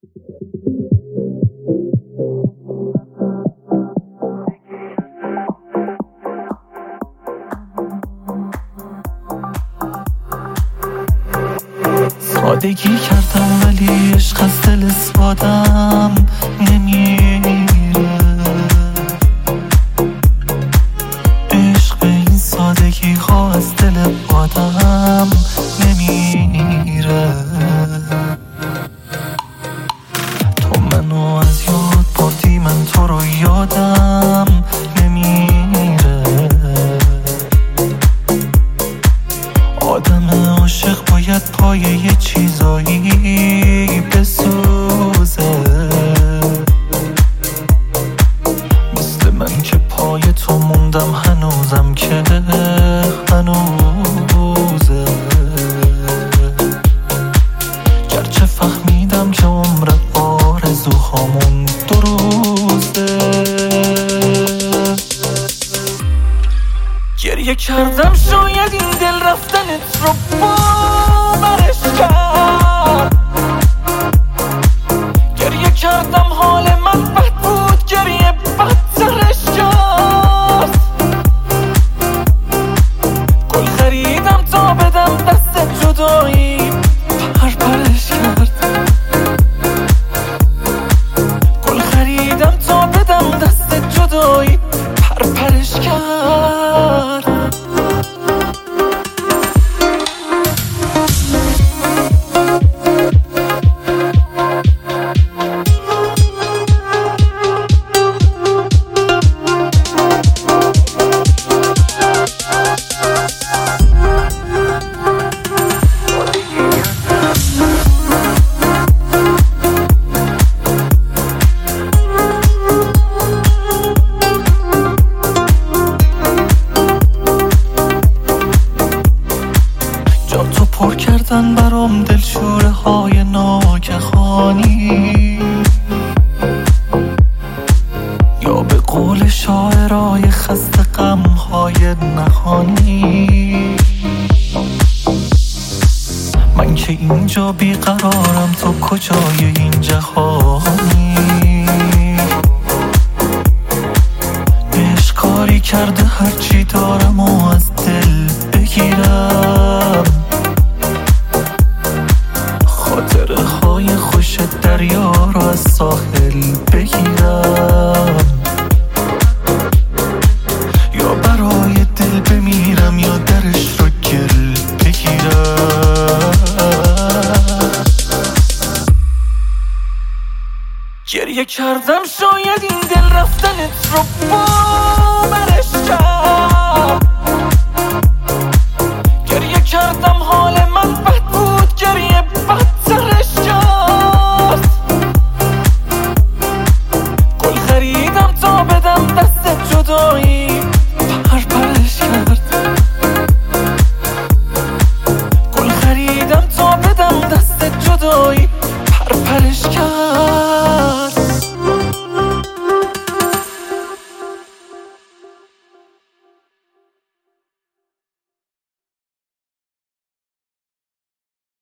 سادگی کردم ولی عشق از دل اسپادم نمیره. عشق به این سادگی ها از دل آدم نمیره. تو منو از یاد بردی، من تو رو یادم نمیره. آدم عاشق باید پای یه چیزایی بسوزه، مثل من که پای تو موندم هنوزم که هنوزه. گرچه فهمیدم که عمر آرزوهامون 2 روزه. گریه کردم شاید این دل رفتنت رو باورش کرد. گریه کردم حال من بد بود، گریه بدترش کرد. گل خریدم تا بدم دست جدایی، پرپرش کرد. گل خریدم تا بدم دست جدایی، پرپرش کرد. پر کردن برام دلشوره های ناگهانی، یا به قول شاعرای خسته غم های نهانی. من که اینجا بیقرارم، تو کجای این جهانی؟ عشق کاری کرده هرچی دارم و از دل بگیرم. خاطره های خوش دریا رو از ساحل بگیرم، یا برای دل بمیرم یا درش رو گل بگیرم. گریه کردم شاید این دل رفتنت رو باورش کرد.